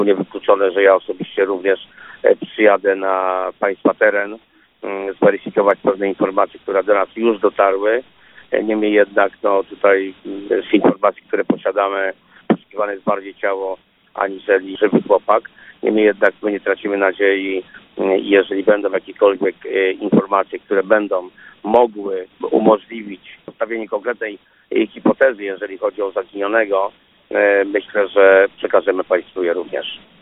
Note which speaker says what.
Speaker 1: Niewykluczone, że ja osobiście również przyjadę na Państwa teren, zweryfikować pewne informacje, które do nas już dotarły. Niemniej jednak tutaj z informacji, które posiadamy, poszukiwane jest bardziej ciało aniżeli żywy chłopak. Niemniej jednak my nie tracimy nadziei, jeżeli będą jakiekolwiek informacje, które będą mogły umożliwić postawienie konkretnej hipotezy, jeżeli chodzi o zaginionego, myślę, że przekażemy Państwu je również.